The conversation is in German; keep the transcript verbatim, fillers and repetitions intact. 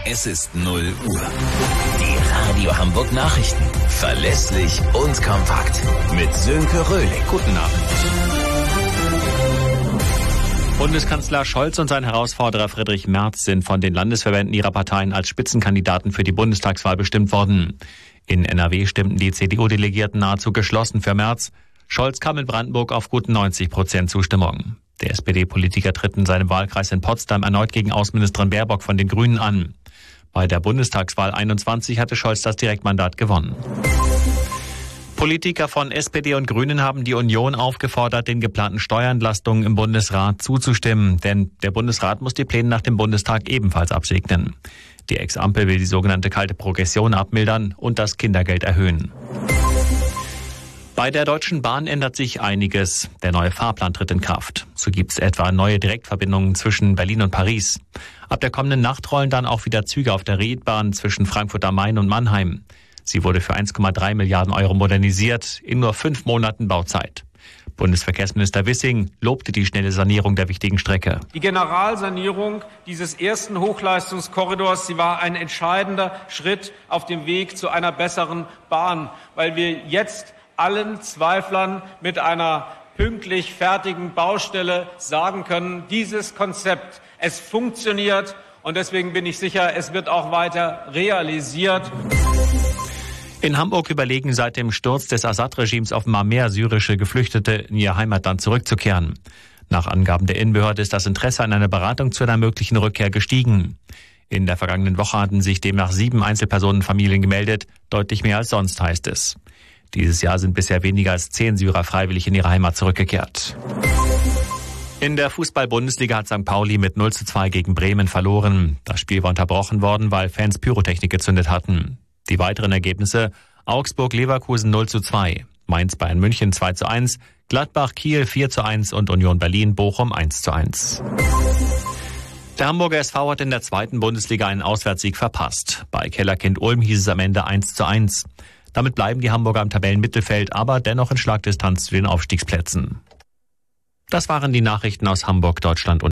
Es ist null Uhr. Die Radio Hamburg Nachrichten. Verlässlich und kompakt. Mit Sönke Röhling. Guten Abend. Bundeskanzler Scholz und sein Herausforderer Friedrich Merz sind von den Landesverbänden ihrer Parteien als Spitzenkandidaten für die Bundestagswahl bestimmt worden. In N R W stimmten die C D U-Delegierten nahezu geschlossen für Merz. Scholz kam in Brandenburg auf gut neunzig Prozent Zustimmung. Der S P D-Politiker tritt in seinem Wahlkreis in Potsdam erneut gegen Außenministerin Baerbock von den Grünen an. Bei der Bundestagswahl einundzwanzig hatte Scholz das Direktmandat gewonnen. Politiker von S P D und Grünen haben die Union aufgefordert, den geplanten Steuerentlastungen im Bundesrat zuzustimmen. Denn der Bundesrat muss die Pläne nach dem Bundestag ebenfalls absegnen. Die Ex-Ampel will die sogenannte kalte Progression abmildern und das Kindergeld erhöhen. Bei der Deutschen Bahn ändert sich einiges. Der neue Fahrplan tritt in Kraft. So gibt es etwa neue Direktverbindungen zwischen Berlin und Paris. Ab der kommenden Nacht rollen dann auch wieder Züge auf der Riedbahn zwischen Frankfurt am Main und Mannheim. Sie wurde für eins Komma drei Milliarden Euro modernisiert, in nur fünf Monaten Bauzeit. Bundesverkehrsminister Wissing lobte die schnelle Sanierung der wichtigen Strecke. Die Generalsanierung dieses ersten Hochleistungskorridors, sie war ein entscheidender Schritt auf dem Weg zu einer besseren Bahn, weil wir jetzt allen Zweiflern mit einer pünktlich fertigen Baustelle sagen können, dieses Konzept, es funktioniert und deswegen bin ich sicher, es wird auch weiter realisiert. In Hamburg überlegen seit dem Sturz des Assad-Regimes offenbar mehr syrische Geflüchtete in ihr Heimatland zurückzukehren. Nach Angaben der Innenbehörde ist das Interesse an einer Beratung zu einer möglichen Rückkehr gestiegen. In der vergangenen Woche hatten sich demnach sieben Einzelpersonenfamilien gemeldet, deutlich mehr als sonst, heißt es. Dieses Jahr sind bisher weniger als zehn Syrer freiwillig in ihre Heimat zurückgekehrt. In der Fußball-Bundesliga hat Sankt Pauli mit null zu zwei gegen Bremen verloren. Das Spiel war unterbrochen worden, weil Fans Pyrotechnik gezündet hatten. Die weiteren Ergebnisse: Augsburg-Leverkusen null zu zwei, Mainz-Bayern München zwei zu eins, Gladbach-Kiel vier zu eins und Union Berlin-Bochum eins zu eins. Der Hamburger S V hat in der zweiten Bundesliga einen Auswärtssieg verpasst. Bei Kellerkind Ulm hieß es am Ende eins zu eins. Damit bleiben die Hamburger im Tabellenmittelfeld, aber dennoch in Schlagdistanz zu den Aufstiegsplätzen. Das waren die Nachrichten aus Hamburg, Deutschland und